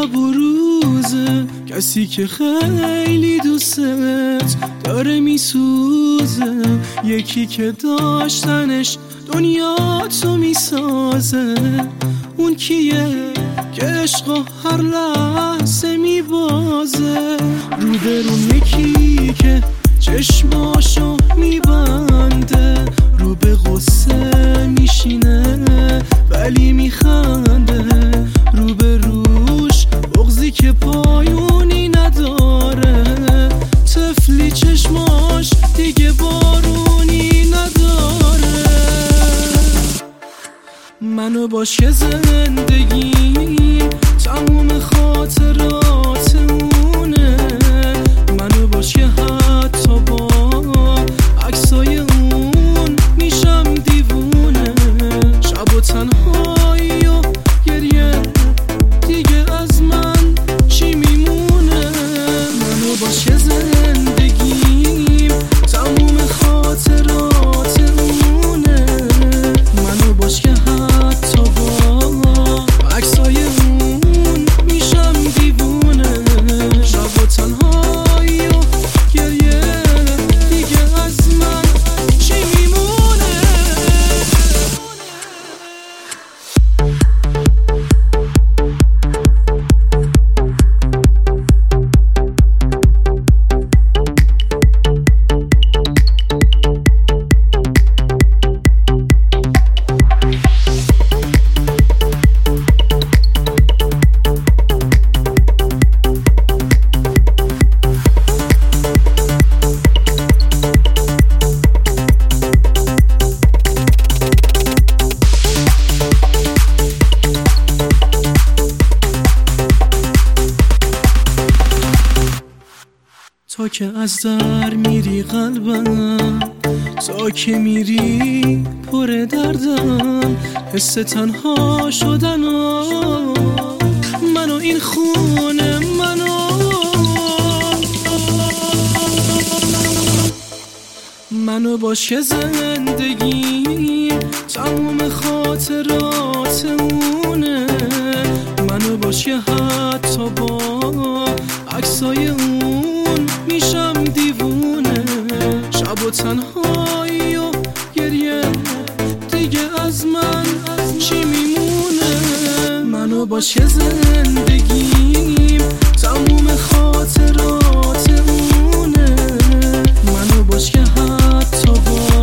شب و روزه، کسی که خیلی دوست داره میسوزه، یکی که داشتنش دنیا تو میسازه. اون کیه که عشق هر لحظه میبازه، روبرون یکی که چشماشو میبنده، رو به غصه میشینه ولی میخنده، رو به روش بغضی که پایونی نداره، طفلی چشماش دیگه بارونی نداره. منو باش که زندگی تموم خاطراتمونه، منو باش که حتی با عکسای اون میشم دیوونه، شب و تنهایی و گریه دیگه از من چی میمونه. منو باش که زندگیم تموم خاطراتمونه، منو باش که حتی با عکسای اون میشم دیوونه، شب و تنهایی و گریه دیگه از من چی میمونه. تا که از در میری قلبم، تا که میری پر دردم، حس تنها شدن منو این خونه منو باش که زندگی تموم خاطراتمونه، منو باش که حتی با عکسای اون میشم دیوونه، شب و تنهایی و گریه دیگه از من چی میمونه. منو باش که زندگیم تموم خاطراتمونه، منو باش که حتی با